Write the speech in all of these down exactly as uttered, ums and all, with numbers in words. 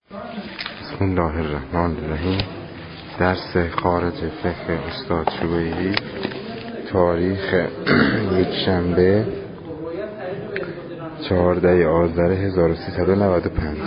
بسم الله الرحمن الرحیم. درس خارج فقه استاد شبیهی، تاریخ یک شنبه چهاردهم آذر هزار و سیصد و نود و پنج.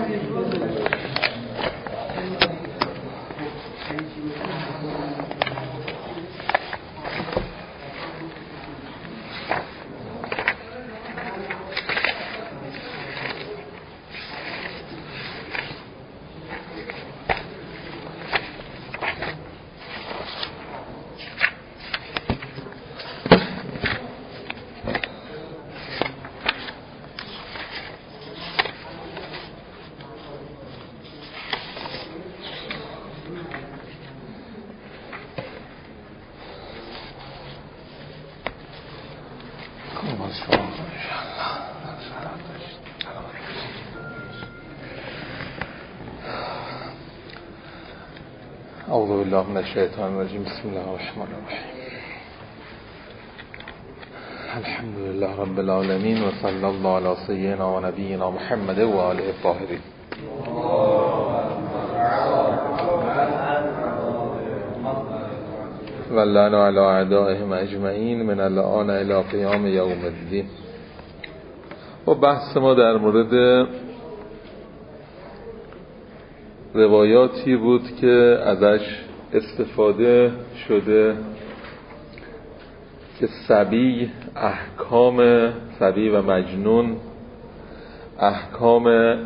اعوذ بالله من الشیطان الرجیم. بسم الله الرحمن الرحیم. الحمد لله رب العالمین و صلی الله علی سیدنا و نبینا محمد و آله الطاهرین. و لعن علی اعدائهم اجمعین من الآن الی قیام یوم الدین. و بحث ما در مورد روایاتی بود که ازش استفاده شده که صبی احکام صبی و مجنون احکام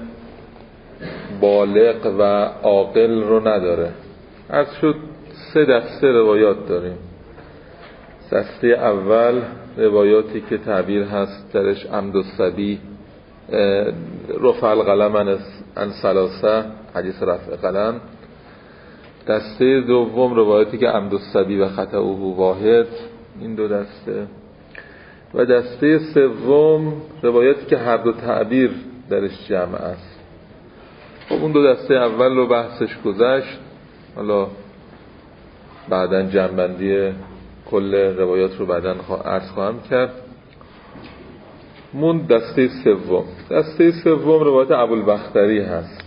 بالغ و عاقل رو نداره. از شد سه دسته روایات داریم. دسته اول روایاتی که تعبیر هست درش عمد الصبی، رفع القلم عن ثلاثه، حدیث رفع قلم. دسته دوم روایاتی که عمد الصبی و خطأه واحد، این دو دسته. و دسته سوم روایاتی که هر دو تعبیر درش جمع است. خب اون دو دسته اول رو بحثش گذشت، حالا بعداً جمع‌بندی کل روایات رو بعداً عرض خواهم کرد. مون دسته سوم. دسته سوم روایت ابوالبختری هست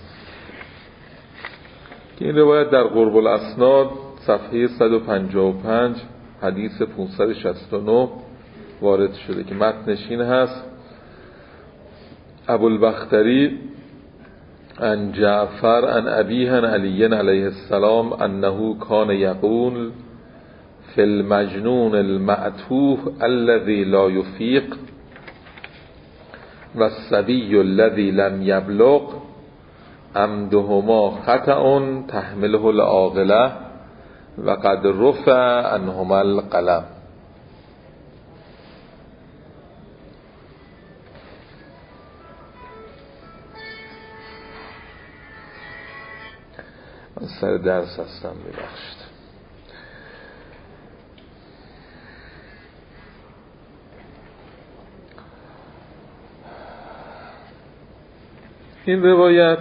که این روایت در قرب الاسناد صفحه صد و پنجاه و پنج حدیث پانصد و شصت و نه وارد شده که متنش این هست: ابوالبختری عن جعفر عن ابیه عن علی علیه السلام انه کان یقول فی المجنون المعتوه الذی لا یفیق و الصبی الذی لم یبلغ عمدهما خطأ تحمله العاقله و قد رفع عنهما القلم. من سر درس هستم، ببخشید. این روایت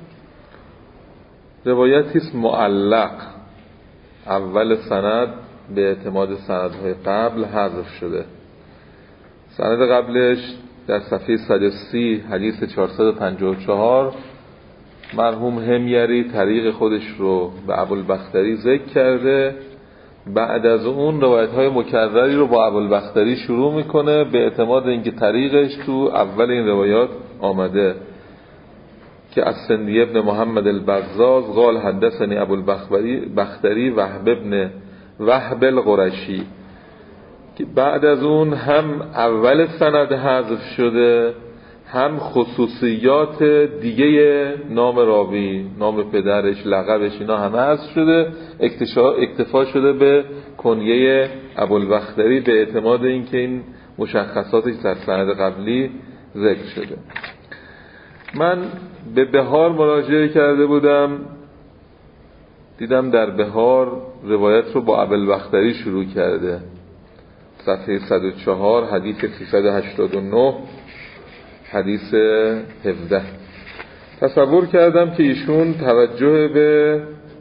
روایتی است معلق، اول سند به اعتماد سندهای قبل حذف شده. سند قبلش در صفحه صد و سی حدیث چهارصد و پنجاه و چهار مرحوم همیری طریق خودش رو به ابوالبختری ذکر کرده. بعد از اون روایت‌های مکرری رو با ابوالبختری شروع میکنه به اعتماد اینکه طریقش تو اول این روایات آمده که از سندی ابن محمد البزاز قال حدثنی ابوالبختری وهب ابن وهب القرشی، که بعد از اون هم اول سند حذف شده، هم خصوصیات دیگه نام راوی، نام پدرش، لقبش، اینا همه حذف شده. اکتفا شده به کنیه ابوالبختری به اعتماد اینکه این مشخصاتش در سند قبلی ذکر شده. من به بهار مراجعه کرده بودم، دیدم در بهار روایت رو با ابوالبختری شروع کرده، صفحه صد و چهار حدیث سیصد و هشتاد و نه حدیث هفده. تصور کردم که ایشون توجه به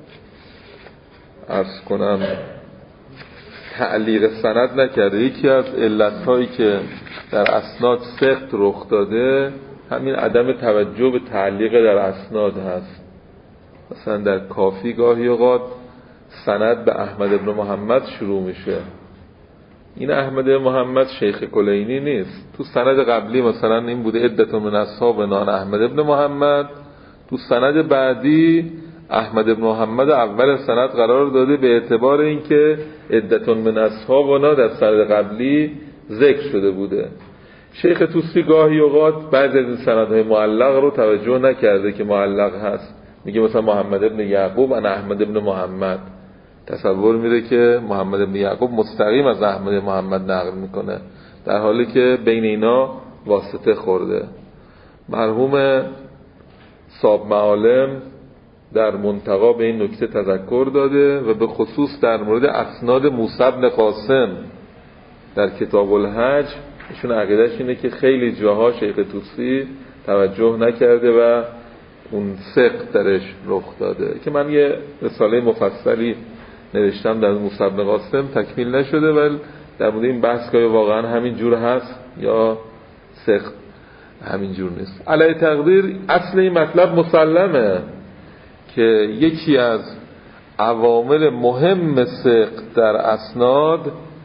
عرض کنم تعلیق سند نکرده. یکی از علتهایی که در اسناد سقط رخ داده همین عدم توجه به تعلیق در اسناد هست. مثلا در کافی گاهی اوقات سند به احمد ابن محمد شروع میشه، این احمد محمد شیخ کلینی نیست. تو سند قبلی مثلا این بوده عدة من اصحاب نان احمد ابن محمد، تو سند بعدی احمد ابن محمد اول سند قرار داده به اعتبار اینکه عدة من اصحابنا در سند قبلی ذکر شده بوده. شیخ طوسی گاهی اوقات بعضی از این سندهای معلق رو توجه نکرده که معلق هست، میگه مثلا محمد ابن یعقوب انا احمد ابن محمد، تصور میره که محمد ابن یعقوب مستقیم از احمد محمد نقل میکنه، در حالی که بین اینا واسطه خورده. مرحوم صاحب معالم در منتقا به این نکته تذکر داده و به خصوص در مورد اسناد موسی بن قاسم در کتاب الحج ایشون عقیدهش اینه که خیلی جاها شیخ طوسی توجه نکرده و اون سقط درش رخ داده، که من یه رساله مفصلی نوشتم در موسی بن قاسم، تکمیل نشده، ولی در مورد این بحث که واقعا همین جور هست یا سقط همین جور نیست. علی تقدیر اصل این مطلب مسلمه که یکی از عوامل مهم سقط در اسناد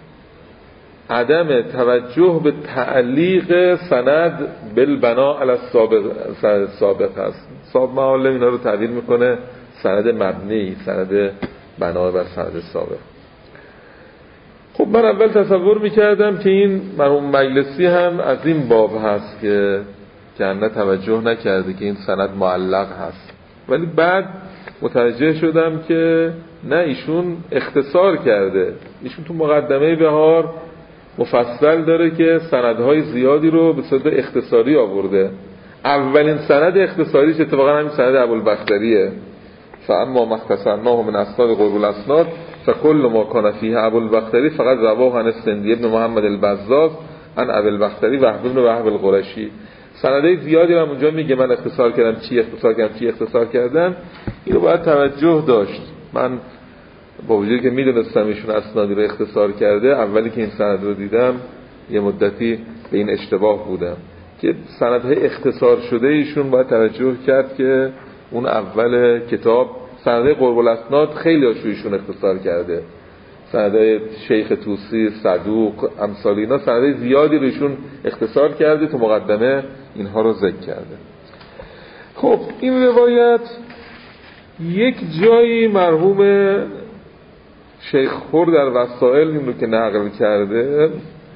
عدم توجه به تعلیق سند بالبنا علی السابق سند سابق هست. صاحب معالم اینا رو تعبیر میکنه سند مبنی، سند بنا بر سند سابق. خب من اول تصور میکردم که این مرحوم مجلسی هم از این باب هست که کنه توجه نکرده که این سند معلق هست، ولی بعد متوجه شدم که نه، ایشون اختصار کرده. ایشون تو مقدمه بهار مفصل داره که سندهای زیادی رو به صورت اختصاری آورده. اولین سند اختصاریش اتفاقا همین سند ابوالبختریه، فاما ما اختصرناه من اسناد قرب الاسناد فکل ما کان فیه ابوالبختری فقط رواه عن السندی ابن محمد البزاز عن ابوالبختری وهب بن وهب القرشی. سندهای زیادی رو اونجا میگه من اختصار کردم، چی اختصار کردم، چی اختصار کردم. اینو باید توجه داشت. من با وجودی که میدونستم ایشون اسنادی رو اختصار کرده، اولی که این سند رو دیدم یه مدتی به این اشتباه بودم که سندهای اختصار شده ایشون باید توجه کرد که اون اول کتاب سندهای قرب الاسناد خیلی هاشو ایشون اختصار کرده، سندهای شیخ طوسی، صدوق، امثال اینا سندهای زیادی رو ایشون اختصار کرده، تو مقدمه اینها رو ذکر کرده. خب این روایت یک جایی مرحوم شیخ خور در وسائل این رو که نقل کرده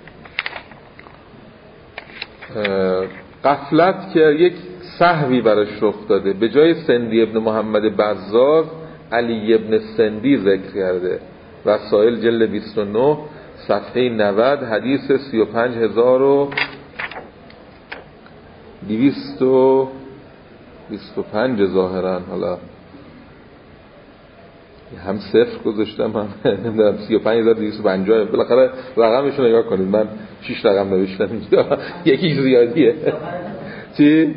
غفلت که یک سهوی براش رخ داده، به جای سندی ابن محمد بزاز علی ابن سندی ذکر کرده. وسائل جلد بیست و نه صفحه نود حدیث سی و پنج هزار و دویست و بیست و پنج ظاهرا، حالا هم صفر گذاشتم هم نمیدونم سی و پنج هزار و دویست و پنجاه، بالاخره رقمش رو نگاه کنید، من شش رقم نوشتم اینجا یکی زیادیه. چی؟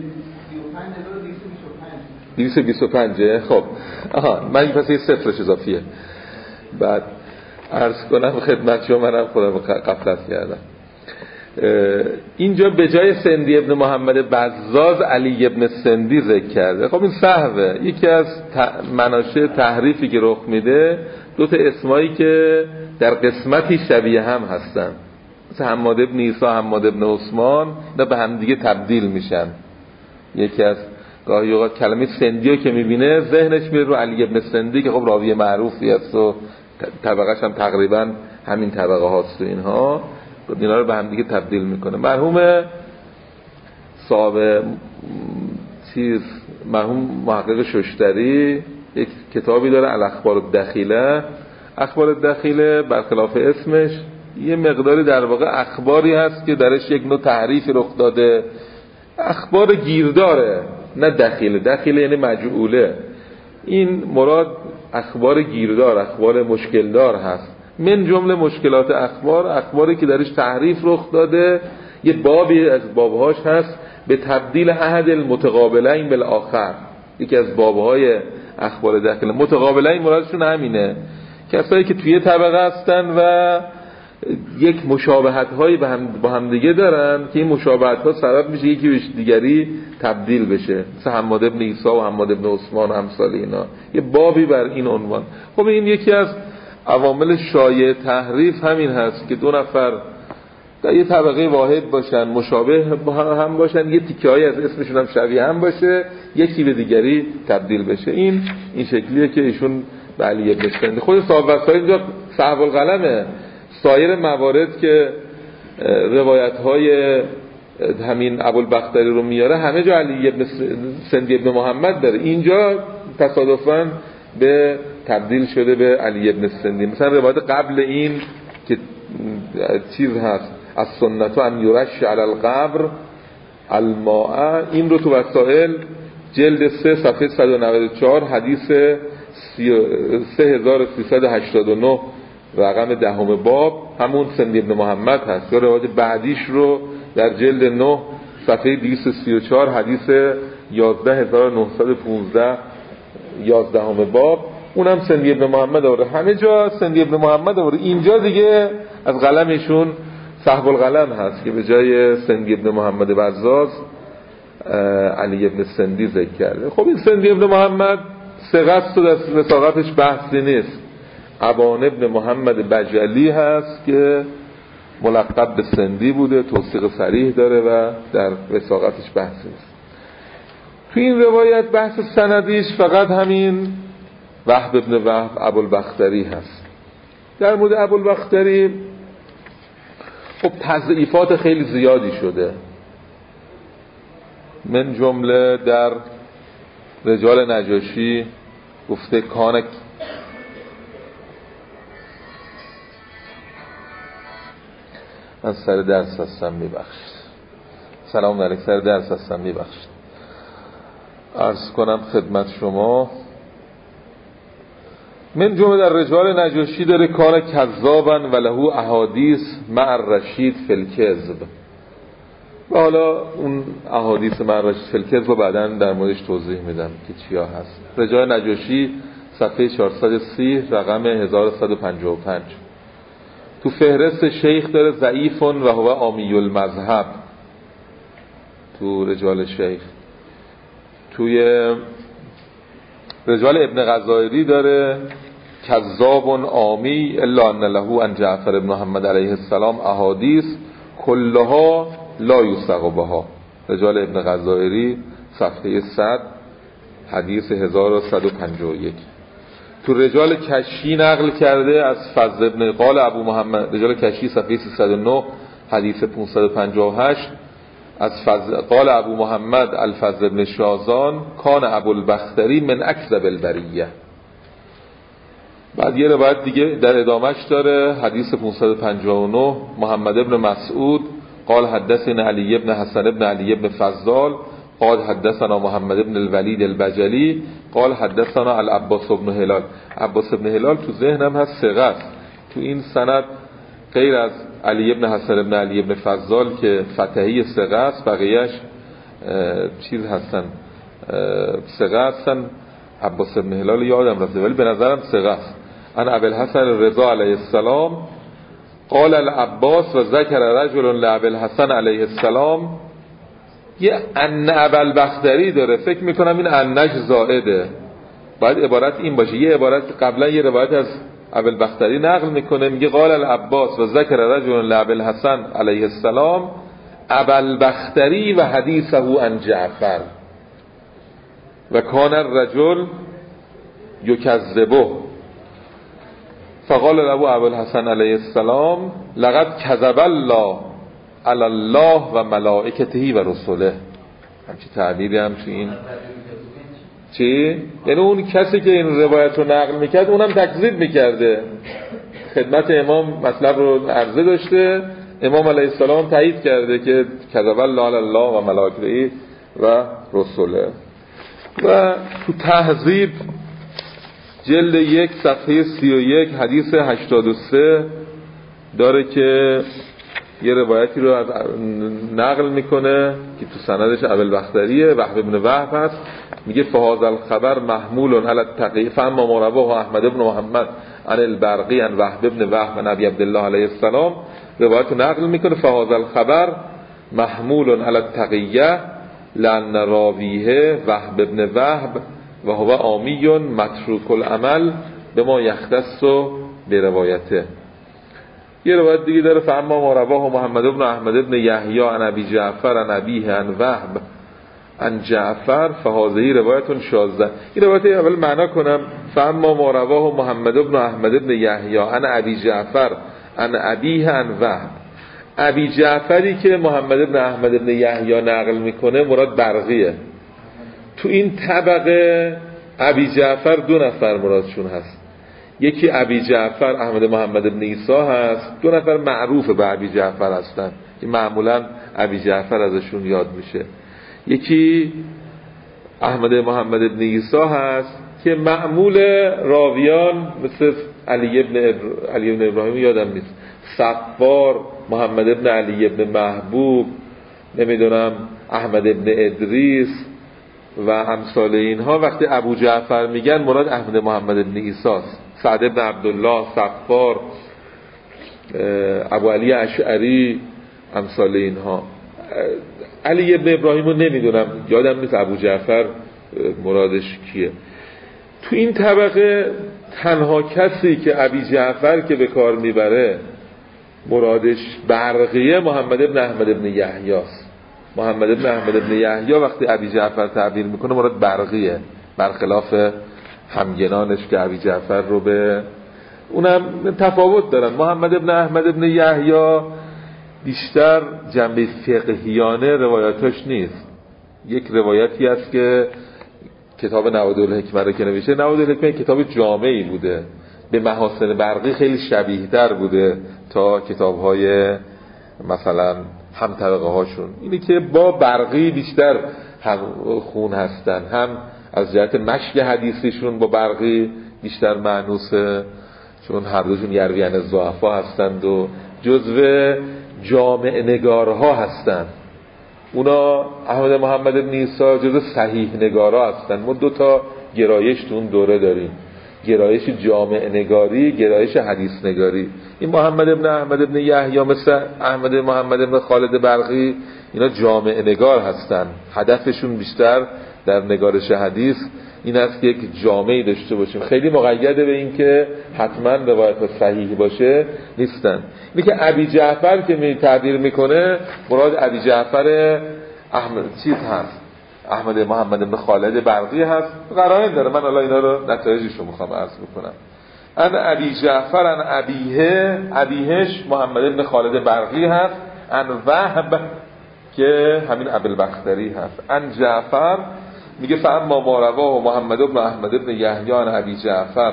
دویست و بیست و پنج. خب آها من پس یه صفرش اضافیه. بعد عرض کنم خدمت شما، منم خودم غفلت کردم. اینجا به جای سندی ابن محمد بزاز علی ابن سندی ذکر کرده. خب این سهوه. یکی از مناشأ تحریفی که رخ میده دو تا اسمایی که در قسمتی شبیه هم هستن، مثل حماد ابن عیسی، حماد ابن عثمان، اینا به هم دیگه تبدیل میشن. یکی از گاهی اوقات کلمه سندیو که میبینه ذهنش میره رو علی ابن سندی که خب راوی معروفی است و طبقه‌ش هم تقریبا همین طبقه هاست و اینها، اینا رو به هم دیگه تبدیل میکنه. مرحوم صاحب چیز مرحوم محقق ششتری یک کتابی داره الاخبار الدخیله. اخبار الدخیله برخلاف اسمش یه مقداری در واقع اخباری هست که درش یک نوع تحریفی رخ داده، اخبار گیرداره، نه دخیله. دخیله یعنی مجعوله، این مراد اخبار گیردار، اخبار مشکلدار هست. من جمله مشکلات اخبار، اخباری که درش تحریف رخ داده. یه بابی از بابهاش هست به تبدیل احد المتقابلین بالآخر. یکی از بابهای اخبار داخل متقابلین مرادشون همینه، کسایی که توی طبقه هستن و یک مشابهت هایی با هم با هم دیگه دارن که این مشابهت ها سبب میشه یکی به دیگری تبدیل بشه، مثل حماد ابن عیسی و حماد ابن عثمان و امثال اینا. یه بابی بر این عنوان. خب این یکی از عوامل شایع تحریف همین هست که دو نفر در یه طبقه واحد باشن، مشابه هم باشن، یه تیکه های از اسمشون هم شبیه هم باشه، یکی به دیگری تبدیل بشه. این این شکلیه که ایشون به علی ابن سندی خود صاحب وسائل اینجا صحب القلمه. سایر موارد که روایت های همین ابوالبختری رو میاره همه جا علی ابن سندی ابن محمد داره، اینجا تصادفاً به تبدیل شده به علی ابن سندی. مثلا روایت قبل این که چیز هست از سنت ان یرش علی القبر الماء، این رو تو وسائل جلد سه صفحه صد و نود و چهار حدیث سه هزار و سیصد و هشتاد و نه رقم دهم باب همون سندی ابن محمد هست. یا روایت بعدیش رو در جلد نه صفحه دویست و سی و چهار حدیث یازده هزار و نهصد و پانزده یازدهم باب، اونم سندی ابن محمد آورده. همه جا سندی ابن محمد آورده. اینجا دیگه از قلمشون صحب القلم هست که به جای سندی ابن محمد بزاز علی ابن سندی ذکر کرده. خب این سندی ابن محمد ثقه و در وثاقتش بحثی نیست. ابان ابن محمد بجلی هست که ملقب به سندی بوده، توثیق صریح داره و در وثاقتش بحثی نیست. تو این روایت بحث سندیش فقط همین وهب ابن وهب ابوالبختری هست. در مورد ابوالبختری خب تضعیفات خیلی زیادی شده، من جمله در رجال نجاشی گفته کانک من سر درس هستم میبخشید، سلام علیکم، سر درس هستم میبخشید. عرض کنم خدمت شما من جمله در رجال نجاشی داره کان کذابا و له احادیث مع الرشید فی الکذب، و حالا اون احادیث مع الرشید فی الکذب رو بعداً در موردش توضیح میدم که چیا هست. رجال نجاشی صفحه چهارصد و سی رقم هزار و صد و پنجاه و پنج. تو فهرست شیخ داره ضعیف و هو عامی المذهب تو رجال شیخ. توی رجال ابن غزائری داره کذاب عامی الا ان له ان جعفر ابن محمد علیه السلام احادیث کلها لا یوثق بها. رجال ابن غزائری صفحه صد حدیث هزار و صد و پنجاه و یک. تو رجال کشی نقل کرده از فضل ابن قال ابو محمد، رجال کشی صفحه سیصد و نه حدیث پانصد و پنجاه و هشت از فضل قال ابو محمد الفضل ابن شازان کان ابوالبختری من اکذب البریه. بعد یه روایت دیگه در ادامهش داره حدیث پانصد و پنجاه و نه محمد ابن مسعود قال حدثنا علی ابن حسن ابن علی ابن فضال قال حدثنا محمد ابن الولید البجلی قال حدثنا العباس ابن هلال. عباس ابن هلال تو ذهنم هست ثقه است. تو این سند غیر از علی ابن حسن ابن علی ابن فضال که فتحی ثقه است، بقیهش چیز هستن، ثقه هستن. عباس ابن هلال یادم رفته ولی به نظرم ثقه است. ان ابی الحسن رضا علیه السلام قال العباس و ذکر رجل لابی الحسن علیه السلام. یه ان ابوالبختری داره، فکر میکنم این انش زائده، باید عبارت این باشه. یه عبارت قبلا یه روایت از ابوالبختری نقل میکنه، میگه قال العباس و ذکر رجل لابی الحسن علیه السلام ابوالبختری و حدیثه عن جعفر و کان الرجل یکذبه فقال له ابوالحسن علیه السلام لقد کذب الله علی الله و ملائکته و رسوله. همچی تعبیری هم تو این چی؟ یعنی اون کسی که این روایت رو نقل میکرد اونم تکذیب میکرده. خدمت امام مطلب رو عرضه داشته، امام علیه السلام تایید کرده که کذب الله علی الله و ملائکته و رسوله. و تو تهذیب جلد یک صفحه سی و یک حدیث هشتاد و سه داره که یه روایتی رو از نقل میکنه که تو سندش ابوالبختریه، وهب ابن وهب هست، میگه فهذا الخبر محمول علی التقی فاما ما رواه احمد بن محمد عن البرقی عن وهب ابن وهب عن ابی عبدالله علیه السلام، روایت نقل میکنه فهذا الخبر محمول علی التقیه لان راویه وهب ابن وهب و هو عامی متروک العمل بما یختص به روایته. یه روایت دیگه داره فاما ما رواه محمد بن احمد بن یحیی عن ابی جعفر عن ابیه عن وهب عن جعفر فهذه روایت شاذه. این روایت اول معنا کنم. فاما ما رواه محمد بن احمد بن یحیی عن ابی جعفر عن ابیه عن وهب، ابی جعفری که محمد بن احمد بن یحیی نقل میکنه مراد برقیه. تو این طبقه ابی جعفر دو نفر مرادشون هست، یکی ابی جعفر احمد محمد بن عیسی هست، دو نفر معروف به ابی جعفر هستن که معمولا ابی جعفر ازشون یاد میشه. یکی احمد محمد بن عیسی هست که معمول راویان مثل علی ابن ابر... علی ابن ابراهیم یادم نیست، صفار، محمد ابن علی ابن محبوب، نمیدونم احمد ابن ادریس و امثال اینها، وقتی ابو جعفر میگن مراد احمد محمد ابن عیسی است. سعد ابن عبدالله، صفار، ابو علی اشعری، امثال اینها. علی ابن ابراهیم رو نمیدونم، یادم نیست ابو جعفر مرادش کیه. تو این طبقه تنها کسی که ابی جعفر که به کار میبره مرادش برقیه محمد ابن احمد ابن یحیی است. محمد ابن احمد ابن یحیی وقتی ابی جعفر تعبیر میکنه مراد برقیه، برخلاف همگنانش که ابی جعفر رو به اونم تفاوت دارن. محمد ابن احمد ابن یحیی بیشتر جنبه فقهیانه روایاتش نیست. یک روایتی هست که کتاب نوادر الحکمه رو که نوشته، نوادر الحکمه کتاب جامعی بوده، به محاسن برقی خیلی شبیه تر بوده تا کتاب‌های مثلا هم طبقه هاشون. اینی که با برقی بیشتر هم خون هستن، هم از جهت مشی حدیثیشون با برقی بیشتر معنوسه، چون هر دوشون یرویان الضعفا هستند و جزو جامع نگارها هستند. اونا احمد محمد بن عیسی جزو صحیح نگارها هستند. ما دو تا گرایش تو اون دوره داریم، گرایش جامع نگاری، گرایش حدیث نگاری. این محمد ابن احمد ابن یحیی مثل احمد محمد ابن خالد برقی اینا جامع نگار هستن. هدفشون بیشتر در نگارش حدیث این است که یک جامعی داشته باشیم، خیلی مقید به این که حتما روایت صحیح باشه نیستن. اینی که ابی جعفر که می تعبیر میکنه مراد ابی جعفر احمد چیز هست، احمد محمد بن خالد برقی هست. قرائن داره، من الان اینا رو نتایجش رو میخوام عرض بکنم. ان ابی جعفر ان ابیه، ابیهش محمد بن خالد برقی هست، ان وهب که همین ابوالبختری هست، ان جعفر میگه فاما ما رواه محمد بن احمد بن یحیی عن ابی جعفر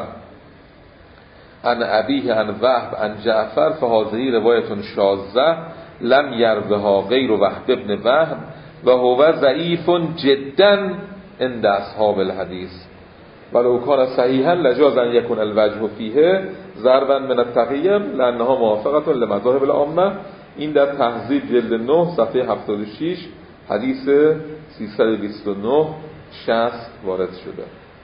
عن ابیه عن وهب عن جعفر فهذه روایت شاذه لم یروها غیر وهب بن وهب و هو ضعیف جدا عند اصحاب الحدیث ولو کان صحیحا لجاز ان یکون الوجه فیه ضربا من التقیه لانها موافقه لمذاهب العامه. این در تهذیب جلد نه صفحه هفتاد و شش حدیث سیصد و بیست و نه شصت وارد شده.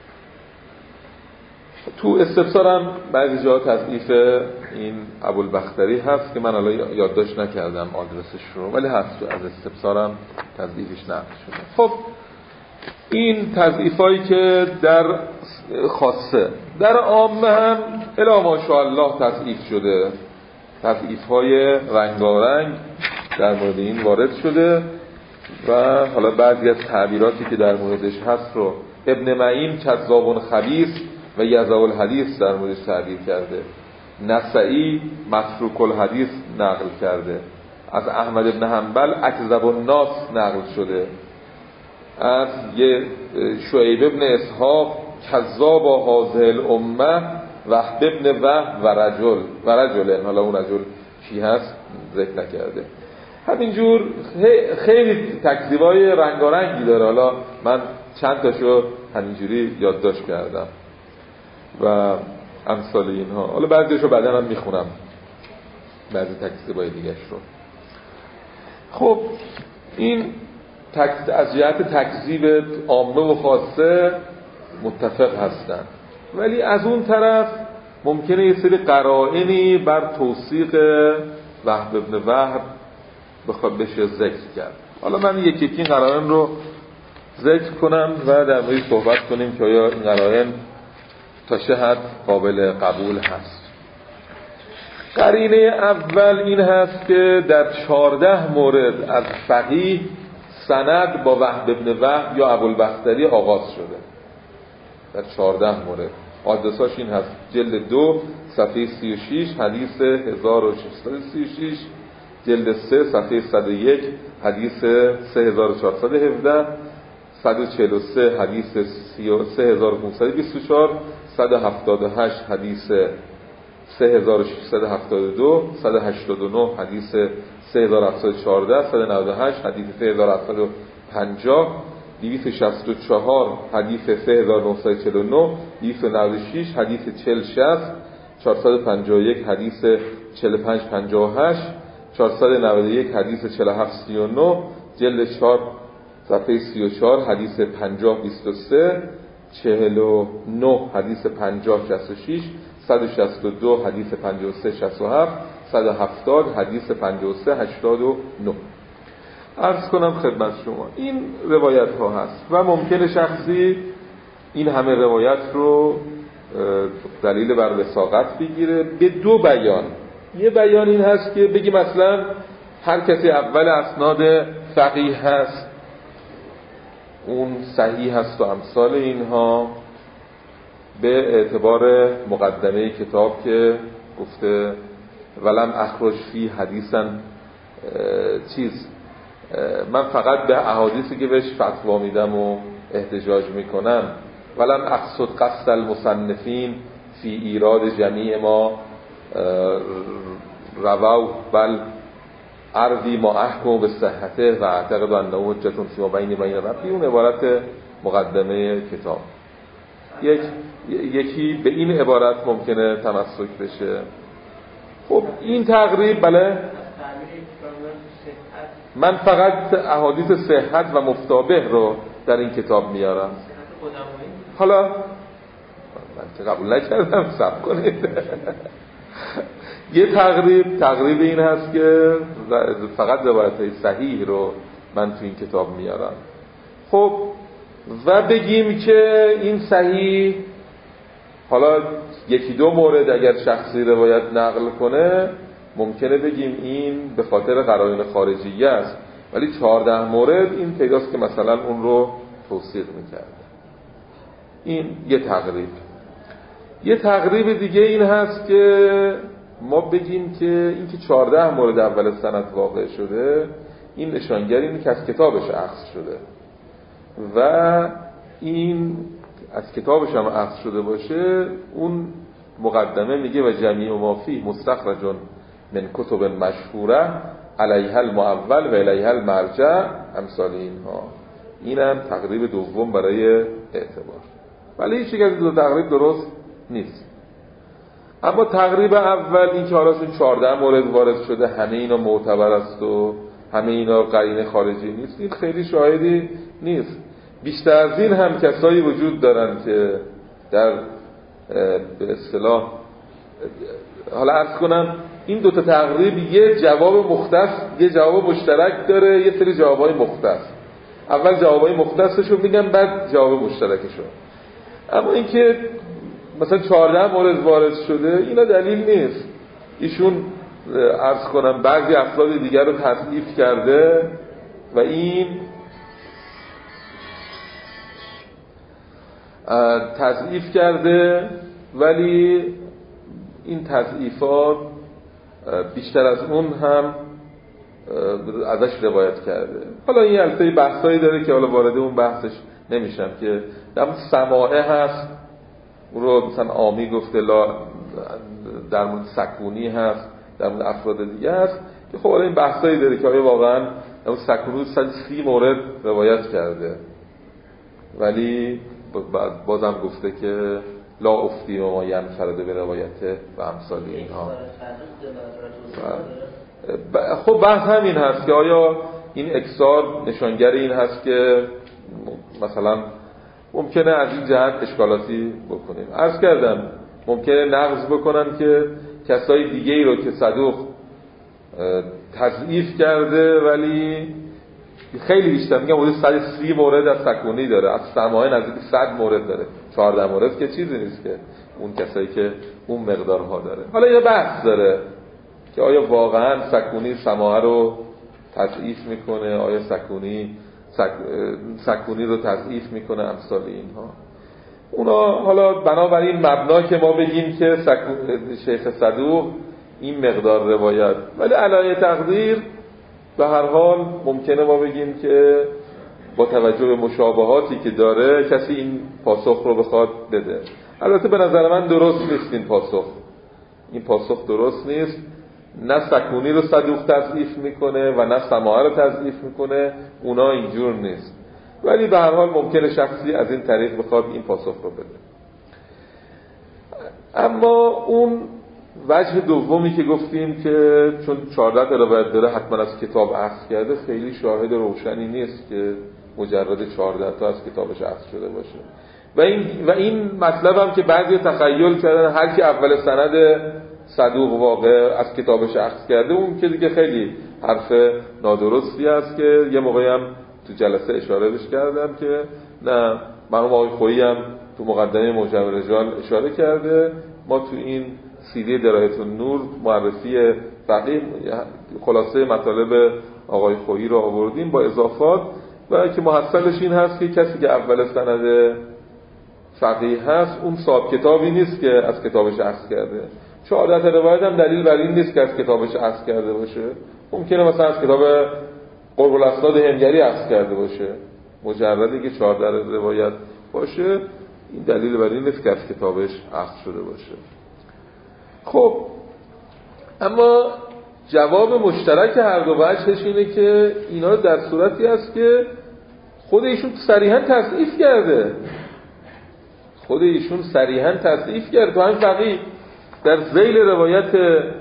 تو استفسارم بعضی جا تضعیف این ابوالبختری هست که من الان یادداشت نکردم آدرسش رو، ولی هست از استفسارم تضعیفش نقل شده. خب این تضعیفایی که در خاصه، در عامه هم الا ماشاءالله تضعیف شده، تضعیف‌های رنگارنگ در مورد این وارد شده و حالا بعضی از تعبیراتی که در موردش هست رو ابن معین کذاب خبیث و یضع الحدیث در موردش تعبیر کرده. نسائی متروک الحدیث نقل کرده. از احمد ابن حنبل اکذب الناس نقل شده. از یه شعیب ابن اسحاق کذاب هذه الامه وهب ابن وهب و رجل و رجل، حالا اون رجل کی هست ذکر نکرده. همینجور خیلی تکذیبای رنگارنگی داره. حالا من چند تاشو همینجوری یادداشت کردم و امثال اینها. حالا بعضیشو بعدا هم میخونم، بعضی تکذیبای دیگه‌اش رو. خب این از جهت تکذیب عامه و خاصه متفق هستن، ولی از اون طرف ممکنه یه سری قرائنی بر توثیق وهب ابن وهب بخواد بشه ذکر کرد. حالا من یکی یکی قرائن رو ذکر کنم و در موردش صحبت کنیم که آیا این قرائن تا چه حد قابل قبول هست. قرینه اول این هست که در چهارده مورد از فقیه سند با وهب ابن وهب یا ابوالبختری آغاز شده. در چهارده مورد حادثاش این هست: جلد دو صفحه سی و شش حدیث هزار و ششصد و سی و شش، جلد سه صفحه صد و یک حدیث سه هزار و چهارصد و هفده، صد و چهل و سه حدیث سه هزار و پانصد و بیست و چهار، صد و هفتاد و هشت حدیث سه هزار و ششصد و هفتاد و دو، صد و هشتاد و نه حدیث سه هزار و هفتصد و چهارده، صد و نود و هشت حدیث سه هزار و هفتصد و پنجاه، دویست و شصت و چهار حدیث سه هزار و نهصد و چهل و نه، دویست و نود و شش حدیث چهل و شصت، چهارصد و پنجاه و یک حدیث چهل و پنج پنجاه و هشت، چهارصد و نود و یک حدیث چهل و هفت سی و نه، جلد چهار صفحه سی و چهار حدیث پنجاه بیست و سه، چهل و نه حدیث پنجاه شصت و شش، صد و شصت و دو حدیث پنجاه و سه شصت و هفت، صد و هفتاد حدیث پنجاه و سه هشتاد و نه. عرض کنم خدمت شما این روایت ها هست و ممکنه شخصی این همه روایت رو دلیل بر وثاقت بگیره به دو بیان. یه بیان این هست که بگی مثلا هر کسی اول اسناد فقیه هست اون صحیح هست و امثال اینها، به اعتبار مقدمه کتاب که گفته ولم اخرج فی حدیثا چیز، من فقط به احادیثی که بهش فتوا میدم و احتجاج میکنم، ولم اقصد قصد المصنفین فی ایراد جمیع ما رووا بل اروی ما احکم به صحته و اعتقد انه حجة فی ما بین بین ربی. اون عبارت مقدمه کتاب. یک یکی به این عبارت ممکنه تمسک بشه. خب این تقریب بله من فقط احادیث صحت و مفتابه رو در این کتاب میارم. حالا من که قبول نکردم صبر کنید. یه تقریب تقریب این هست که فقط روایت‌های صحیح رو من تو این کتاب میارم. خب و بگیم که این صحیح حالا یکی دو مورد اگر شخصی روایت نقل کنه ممکنه بگیم این به خاطر قرائن خارجیه است، ولی چهارده مورد این پیداست که مثلا اون رو توثیق میکرده. این یه تقریب. یه تقریب دیگه این هست که ما بگیم که این که چهارده مورد اول سند واقع شده این نشانگر اینه که از کتابش اخذ شده و این از کتابش هم اخذ شده باشه. اون مقدمه میگه و جمیع ما فیه مستخرج من کتب مشهوره علیها المعول و علیها المرجع امثال اینها. اینم تقریب دوم برای اعتبار، ولی هیچ یک از دو تقریب درست نیست. اما تقریب اول این که حالا چهارده مورد وارد شده همه اینا معتبر است و همه اینا قرینه خارجی نیست، این خیلی شاهدی نیست. بیشتر از این هم کسایی وجود دارن که در به اصطلاح حالا عرض کنم این دوتا تقریب یه جواب مختص یه جواب مشترک داره، یه سری جوابای مختص. اول جوابای مختصشو میگم بعد جواب مشترکشو. اما اینکه مثلا چهارده مورد وارد شده اینا دلیل نیست. ایشون عرض کنم بعضی افراد دیگر رو تضعیف کرده و این تضعیف کرده، ولی این تضعیفات بیشتر از اون هم ازش روایت کرده. حالا این البته بحثایی داره که حالا وارد اون بحثش نمیشم که در مورد سماعه هست، اون رو مثلا عامی گفته، لا در مورد سکونی هست، در مورد افراد دیگه هست که خب حالا این بحثایی داره که آیا واقعا در مورد سکونی صد و سی مورد روایت کرده، ولی بازم گفته که لا افتی و ما ینفرده به روایته و امثال اینها. خب بحث همین هست که آیا این اکسار نشانگر این هست که مثلا ممکنه از این جهت اشکالاتی بکنیم. عرض کردم ممکنه نقض بکنن که کسای دیگه ای رو که صدوق تضعیف کرده ولی خیلی بیشتر، میگم حدود صد و سی مورد از سکونی داره، از سماعه نزدیک صد مورد داره، چهارده مورد که چیزی نیست که اون کسایی که اون مقدارها داره. حالا یه بحث داره که آیا واقعا سکونی سماعه رو تضعیف میکنه، آیا سکونی سک... سکونی رو تضعیف میکنه، امثال اینها. اونا حالا بنابراین مبنا که ما بگیم که سکون... شیخ صدوق این مقدار روایت، ولی علایه تقدیر به هر حال ممکنه ما بگیم که با توجه به مشابهاتی که داره کسی این پاسخ رو بخواد بده. البته به نظر من درست نیست این پاسخ، این پاسخ درست نیست. نه سکونی رو صدوق تضعیف میکنه و نه سماعه رو تضعیف میکنه، اونا اینجور نیست، ولی به هر حال ممکنه شخصی از این طریق بخواد این پاسخ رو بده. اما اون وجه دومی که گفتیم که چون چهارده تا روایت داره حتما از کتاب اخذ کرده، خیلی شاهد روشنی نیست که مجرد چهارده تا از کتابش اخذ شده باشه. و این و این مطلب هم که بعضی تخیل کردن هر کی اول سند صدوق واقع از کتابش اخذ کرده، اون که دیگه خیلی حرف نادرستی است که یه موقعی هم تو جلسه اشاره بهش کردم که نه، مرحوم آقای خویی هم تو مقدمه معجم الرجال اشاره کرده. ما تو این سیدی درایت النور معرفی فقیه خلاصه مطالب آقای خویی رو آوردیم با اضافات، و که محصلش این هست که کسی که اول سند فقیه هست اون صاحب کتابی نیست که از کتابش اخذ کرده. چهارده تا روایت هم دلیل بر این نیست که از کتابش اخذ کرده باشه، ممکنه مثلا از کتاب قرب الاسناد هنگری اخذ کرده باشه، مجردی که چهارده روایت باشه این دلیل بر این نیست که از کتابش اخذ شده باشه. خب اما جواب مشترک هر دو وجهش اینه که اینا در صورتی است که خود ایشون صریحاً تصحیح کرده، خود ایشون صریحاً تصحیح کرده. تو همین فقیه در ذیل روایت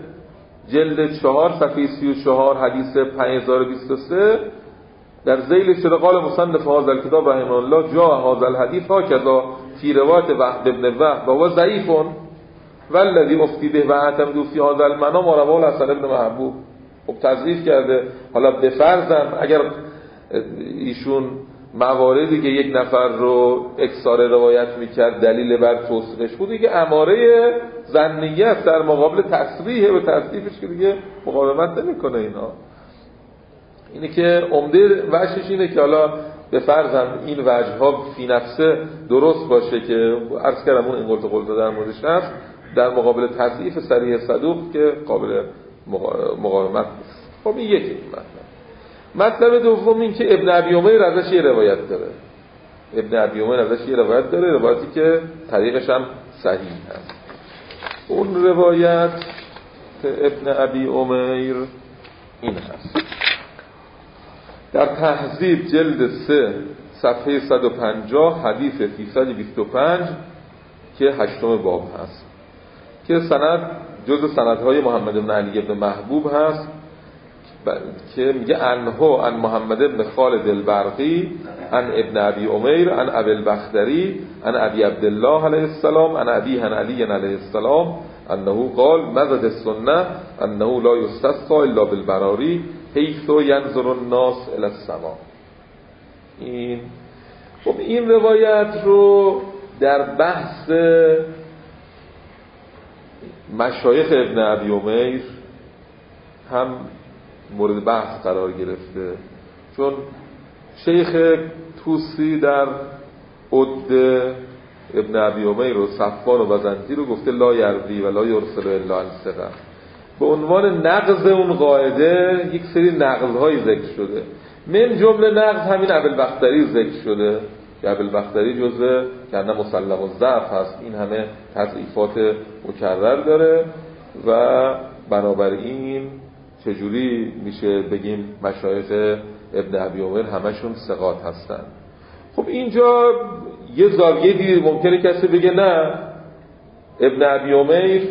جلد چهار صفحه سی و چهار حدیث پنج هزار و بیست و سه در ذیل شده قال مصنف هذا الكتاب رحمه الله جاء هذا الحديث هكذا في روایت وهب بن وهب و هو ضعیف والذي افتي به و اعتمد في هذا المنام رواه الحسن بن محبوب. خب تضعیف کرده. حالا به فرضم اگر ایشون مواردی که یک نفر رو اکثار روایت میکرد دلیل بر توثیقش بود دیگه اماره ظنیه است در مقابل تصریح و تصدیقش که دیگه مقاومت نمیکنه. اینا اینه که عمده وجهش اینه که حالا به فرضم این وجه ها فی نفسه درست باشه که عرض کردم اون این قلت قلت در موردش هست در مقابل تضعیف صریح صدوق که قابل مقاومت نیست. خب این یکی مطلب. مطلب دوم این که ابن ابی امیر ازش یه روایت داره. ابن ابی امیر ازش یه روایت داره، روایتی که طریقش هم صحیح هست. اون روایت ابن ابی امیر این هست. در تهذیب جلد سه صفحه صد و پنجاه حدیث سیصد و بیست و پنج که هشتم باب هست که سند جز سندهای محمد بن علی بن محبوب هست که میگه انهو عن محمد بن خالد البرقی عن ابن ابی امیر عن ابی البختری عن ابی عبدالله علیه السلام عن ابی عن علی علیه السلام انه قال مزد السنه انه لا یستسقى الا بالبراری حیث ینظر الناس الی السماء. این خب این روایت رو در بحث مشایخ ابن ابی امیر هم مورد بحث قرار گرفته، چون شیخ توسی در عد ابن ابی امیر و صفوان و بزنتی رو گفته لا یروی و لا یرسل الا عن ثقه. به عنوان نقض اون قاعده یک سری نقض‌های ذکر شده، من جمله نقض همین ابی البختری ذکر شده که ابی البختری جزء کنه مسلم الضعف هست، این همه تضعیفات مکرر داره و بنابراین چجوری میشه بگیم مشایخ ابن ابی امیر همشون ثقات هستن. خب اینجا یه زاویه دیگه ممکنه کسی بگه نه ابن ابی امیر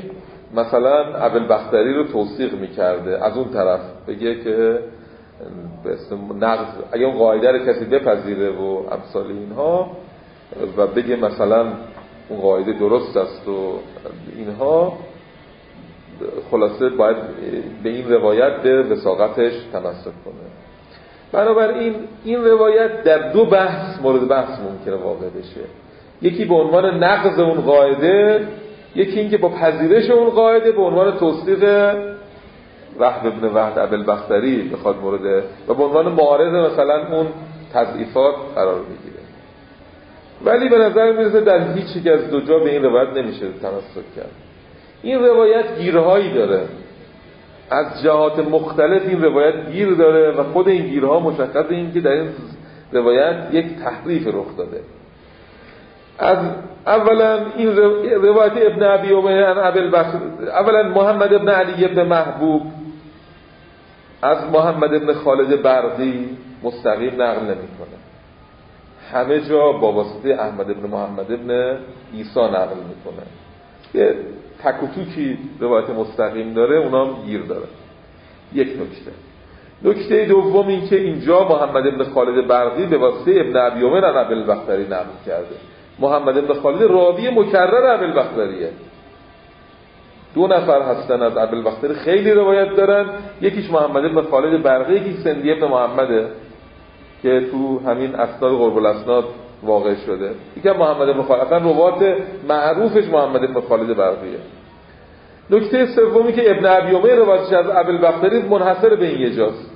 مثلا ابوالبختری رو توثیق میکرده، از اون طرف بگه که به اسم نقض اگه اون قاعده رو کسی بپذیره و امثال اینها و بگه مثلا اون قاعده درست است و اینها، خلاصه باید به این روایت به وثاقتش تمسک کنه. بنابراین این روایت در دو بحث مورد بحث ممکنه واقع بشه، یکی به عنوان نقض اون قاعده، یکی این که با پذیرش اون قاعده به عنوان توثیق وهب ابن وحد ابوالبختری بخواد مورد و به عنوان معارض مثلا اون تضعیفات قرار بگیره. ولی به نظر میرسه در هیچ یک از دو جا به این روایت نمیشه تمسک کرد. این روایت گیرهایی داره، از جهات مختلف این روایت گیر داره و خود این گیرها مشخصه این که در این روایت یک تحریف رخ داده. از اولا این روایت ابن ابی امیه عن ابوالبختری، اولا محمد ابن علی ابن محبوب از محمد ابن خالد برقی مستقیم نقل نمیکنه، همه جا با واسطه احمد ابن محمد ابن عیسی نقل میکنه. یه تک و توکی روایت مستقیم داره، اونام گیر داره. یک نکته. نکته دوم این که اینجا محمد ابن خالد برقی به واسطه ابن ابی امیه عن ابوالبختری نقل کرده. محمد ابن خالد راوی مکرر ابوالبختریه، دو نفر هستن از ابوالبختری خیلی روایت دارن، یکیش محمد ابن خالد برقی، یکی سندی ابن محمده که تو همین اسناد قرب الاسناد واقع شده، یکی محمد ابن خالد، اصلا روایت معروفش محمد ابن خالد برقیه. نکته سومی که ابن ابی امیه روایتش از ابوالبختری منحصر به این یه جاست،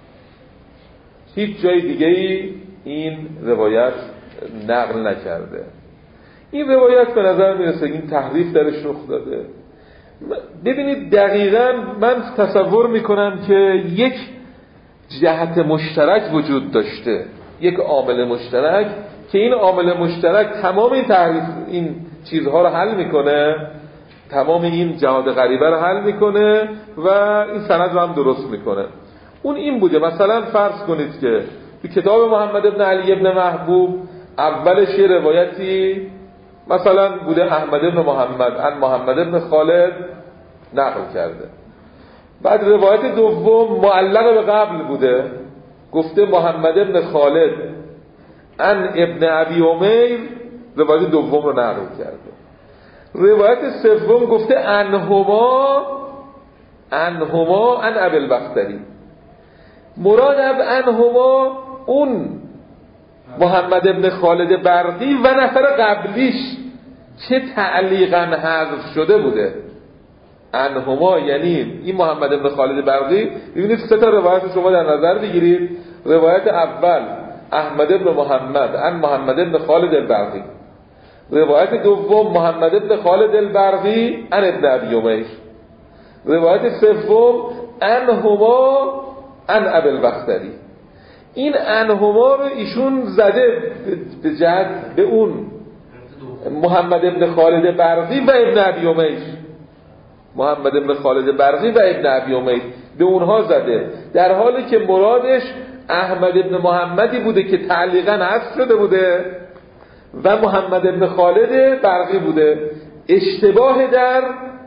هیچ جای دیگه ای این روایت نقل نکرده. این روایت به نظر میرسه این تحریف درش رخ داده. ببینید دقیقاً من تصور میکنم که یک جهت مشترک وجود داشته، یک عامل مشترک که این عامل مشترک تمام این تحریف این چیزها رو حل میکنه، تمام این جهات غریبه رو حل میکنه و این سند رو هم درست میکنه. اون این بوده، مثلا فرض کنید که تو کتاب محمد ابن علی ابن محبوب اولش یه روایتی مثلا بوده احمد ابن محمد عن محمد ابن خالد نقل کرده، بعد روایت دوم معلق به قبل بوده، گفته محمد ابن خالد عن ابن ابی امیر، روایت دوم رو نقل کرده. روایت سوم گفته انهما انهما عن ابوالبختری، مراد از انهما اون محمد ابن خالد برقی و نفر قبلیش که تعلیقاً حذف شده بوده. انهما یعنی این محمد ابن خالد برقی. ببینید سه تا روایت شما در نظر بگیرید. روایت اول احمد ابن محمد عن محمد ابن خالد البرقی، روایت دوم محمد ابن خالد البرقی عن ابن ابی امیر، روایت سوم انهما عن ابوالبختری. این انهما رو ایشون زده به جهت به اون محمد ابن خالد برقی و ابن ابی امیر، محمد ابن خالد برقی و ابن ابی امیر به اونها زده، در حالی که مرادش احمد ابن محمدی بوده که تعلیقاً حذف شده بوده و محمد ابن خالد برقی بوده. اشتباه در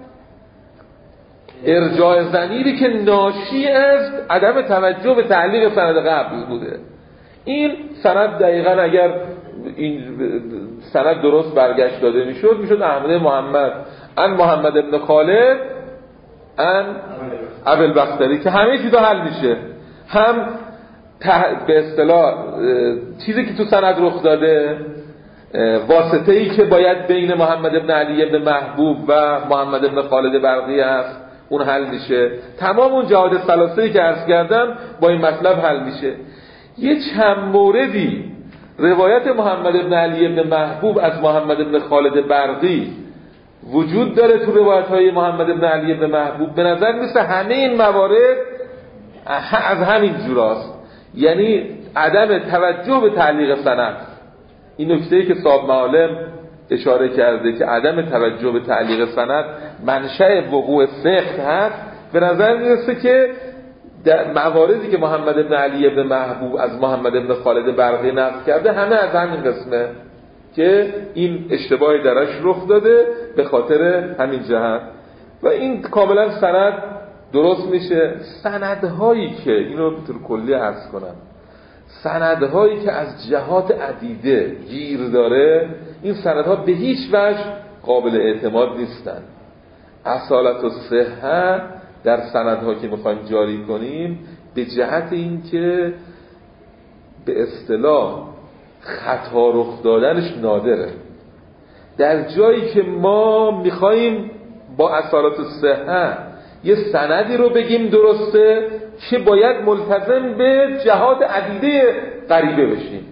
ارجاع ضمیری که ناشی از عدم توجه به تعلیق سند قبل بوده. این سند دقیقاً اگر این سند درست برگشت داده میشد میشد احمد محمد عن محمد ابن خالد عن ابوالبختری که همه چیزا حل میشه، هم به اصطلاح چیزی که تو سند رخ داده، واسطه ای که باید بین محمد ابن علی ابن محبوب و محمد ابن خالد برقی هست اون حل میشه، تمام اون جهات ثلاثه‌ای که عرض کردم با این مطلب حل میشه. یه چند موردی روایت محمد ابن علی ابن محبوب از محمد ابن خالد برقی وجود داره تو روایت‌های محمد ابن علی ابن محبوب. به نظر میسه همه این موارد از همین جوراست، یعنی عدم توجه به تعلیق سند. این نکته‌ای که صاحب معالم اشاره کرده که عدم توجه به تعلیق سند منشأ وقوع سقط هست، به نظر میرسه که در مواردی که محمد ابن علی ابن محبوب از محمد ابن خالد برقی نقل کرده همه از همین قسمه که این اشتباهی درش رخ داده به خاطر همین جهت. و این کاملا سند درست میشه. سندهایی که اینو به طور کلی عرض کنم، سندهایی که از جهات عدیده گیر داره، این سندها به هیچ وجه قابل اعتماد نیستن. اصالت و صحت در سندها که میخوایم جاری کنیم به جهت این که به اصطلاح خطا رخ دادنش نادره. در جایی که ما میخوایم با اصالت و صحت یه سندی رو بگیم درسته که باید ملتزم به جهات عدیده غریبه بشیم.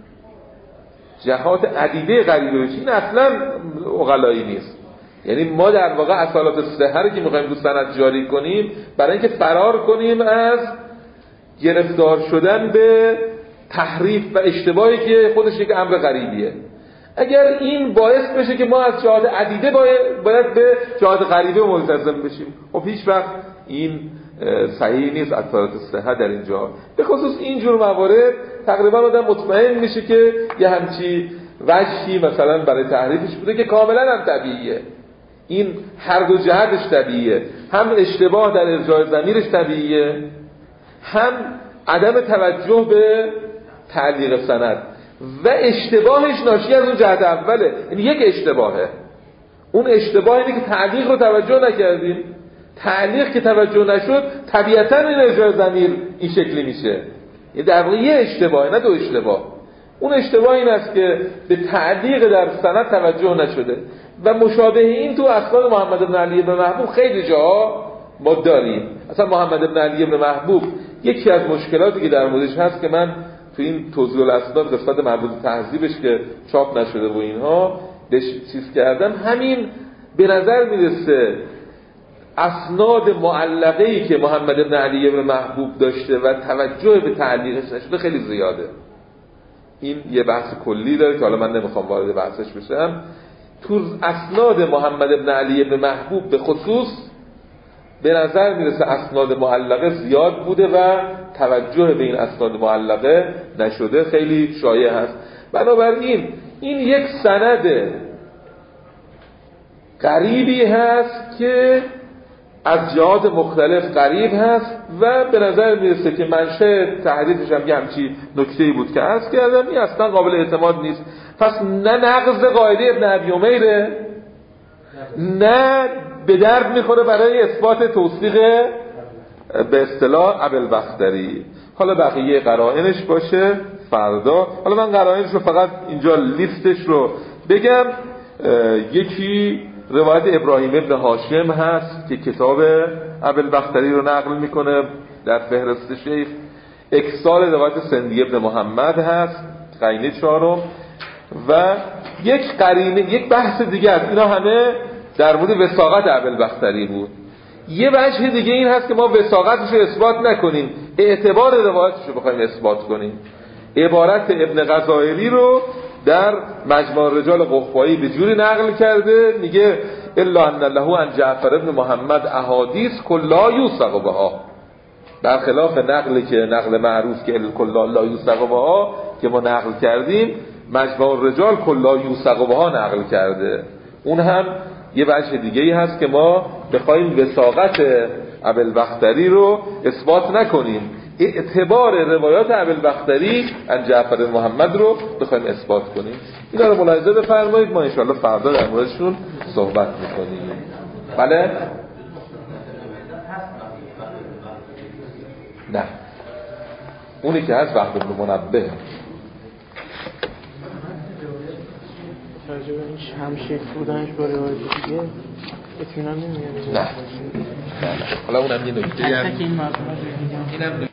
جهات عدیده غریبه بشیم این اصلا عقلایی نیست. یعنی ما در واقع اصالت الصحه رو که می‌خوایم تو سند جاری کنیم برای اینکه فرار کنیم از گرفتار شدن به تحریف و اشتباهی که خودش یک امر غریبیه. اگر این باعث بشه که ما از جهات عدیده باید, باید به جهات غریبه ملتزم بشیم، خب هیچ وقت این صحیح نیست اصالت الصحه در اینجا. به خصوص اینجور موارد تقریبا آدم مطمئن میشه که یه همچی وجهی مثلا برای تحریفش بوده که کاملا هم طبیعیه. این هر دو جهتش طبیعیه، هم اشتباه در ارجاع ضمیرش طبیعیه، هم عدم توجه به تعلیق سند و اشتباهش ناشی از اون جهت اوله. یعنی یک اشتباهه، اون اشتباه اینه که تعلیق رو توجه نکردیم. تعلیق که توجه نشد طبیعتاً این ارجاع ضمیر این شکلی میشه. یعنی در واقع یه اشتباهه نه دو اشتباه. اون اشتباه این است که به تعلیق در سند توجه نشده و مشابه این تو اسناد محمد بن علی بن محبوب خیلی جاها ما داریم. اصلا محمد بن علی بن محبوب یکی از مشکلاتی که در موردش هست که من تو این توضیح الاسناد قسمت مربوط به تهذیبش که چاپ نشده و اینها بهش چیز کردم، همین به نظر میرسه اسناد معلقه‌ای که محمد بن علی بن محبوب داشته و توجه به تعلیقش نشده خیلی زیاده. این یه بحث کلی داره که حالا من نمیخوام وارد بحثش بشم. تو اسناد محمد بن علی بن محبوب به خصوص به نظر میرسه اسناد معلقه زیاد بوده و توجه به این اسناد معلقه نشده، خیلی شایع هست. بنابراین این یک سند غریبی هست که از جهات مختلف غریب هست و به نظر میرسه که منشأ تحریفش هم یه همچی نکته‌ای بود که عرض کردم، این اصلا قابل اعتماد نیست. پس نه نقض قاعده ابن ابی عمیره، نه به درد میخوره برای اثبات توثیق به اصطلاح ابوالبختری. حالا بقیه قرائنش باشه فردا. حالا من قرائنش رو فقط اینجا لیستش رو بگم. یکی روایت ابراهیم ابن هاشم هست که کتاب ابوالبختری رو نقل میکنه در فهرست شیخ. اکسال روایت سندی ابن محمد هست قرینه چهارم و یک قرینه یک بحث دیگه است. اینا همه در مورد وثاقت ابوالبختری بود. یه وجه دیگه این هست که ما وثاقتش رو اثبات نکنیم، اعتبار روایتش رو بخوایم اثبات کنیم. عبارت ابن غزائلی رو در مجموع رجال قحفایی به جوری نقل کرده، میگه الا ان له عن جعفر ابن محمد احادیث کلا یوثق بها، برخلاف نقلی که نقل معروف که کلا لا یوثق بها که ما نقل کردیم، مجموع رجال کلا یوثق بها نقل کرده. اون هم یه وجه دیگه ای هست که ما بخوایم وثاقت ابوالبختری رو اثبات نکنیم، اعتبار روایات ابوالبختری عن جعفر محمد رو بخوایم اثبات کنیم. اینا رو ملاحظه بفرمایید، ما انشاءالله فردا در موردشون صحبت میکنیم. بله؟ نه، اونی که هست وحد بن منبه. راجب این همشیخ بودنش با روایت دیگه اطمینان نمیاد. نه نه نه، حالا اونم یه نکته تک تک این مطلب